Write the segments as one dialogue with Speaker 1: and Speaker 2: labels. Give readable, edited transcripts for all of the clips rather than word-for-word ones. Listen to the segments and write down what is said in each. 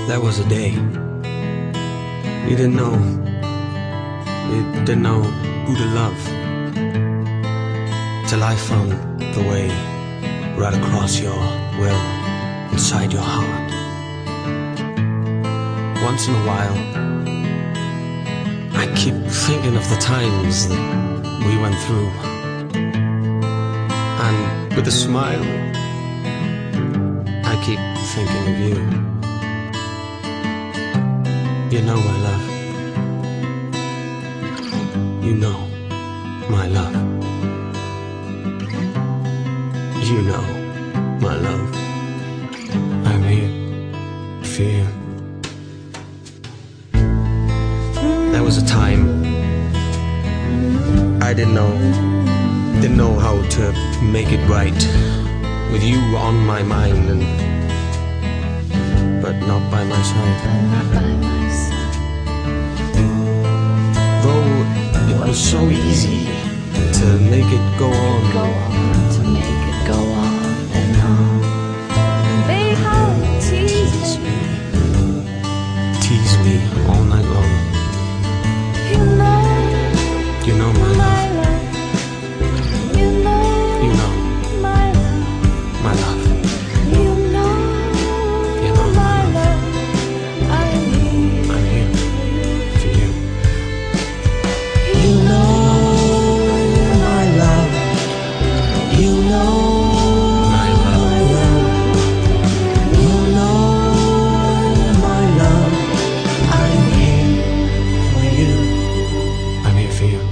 Speaker 1: There was a day you didn't know who to love, till I found the way right across your will, inside your heart. Once in a while I keep thinking of the times that we went through, and with a smile I keep thinking of you. You know, my love. You know, my love. You know, my love. I'm here for you. There was a time I didn't know how to make it right, with you on my mind but not by my side. Though it was so easy to make it go on,
Speaker 2: to make it go on and on. Babe, how you
Speaker 1: tease me all night long. You know my love. You know
Speaker 2: my love.
Speaker 1: My love.
Speaker 2: You know my love. I'm here
Speaker 1: for you.
Speaker 2: You know my love. You know
Speaker 1: My love.
Speaker 2: you know my love. I'm here for you.
Speaker 1: I'm here for you.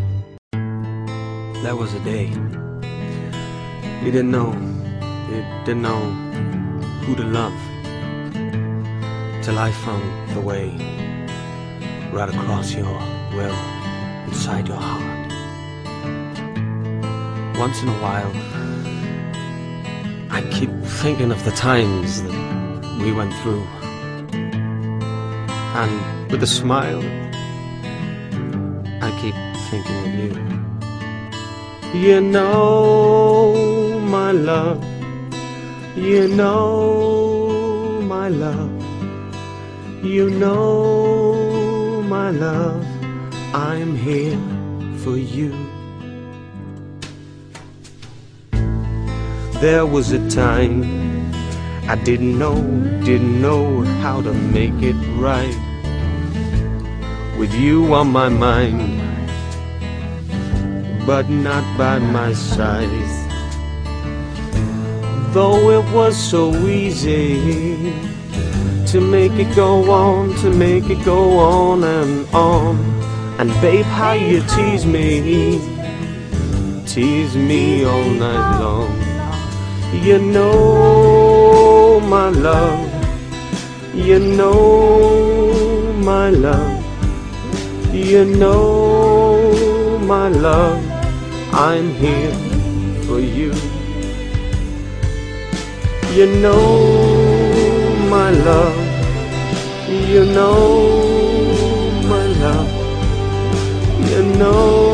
Speaker 1: There was a day you didn't know who to love, till I found the way right across your will, inside your heart. Once in a while I keep thinking of the times that we went through, and with a smile I keep thinking of you. You know, my love. You know, my love. You know, my love. I'm here for you. There was a time I didn't know how to make it right, with you on my mind but not by my side. Though it was so easy to make it go on, and on. And babe, how you tease me all night long. You know, my love. You know, my love. You know, my love. I'm here for you. You know, my love. You know, my love. You know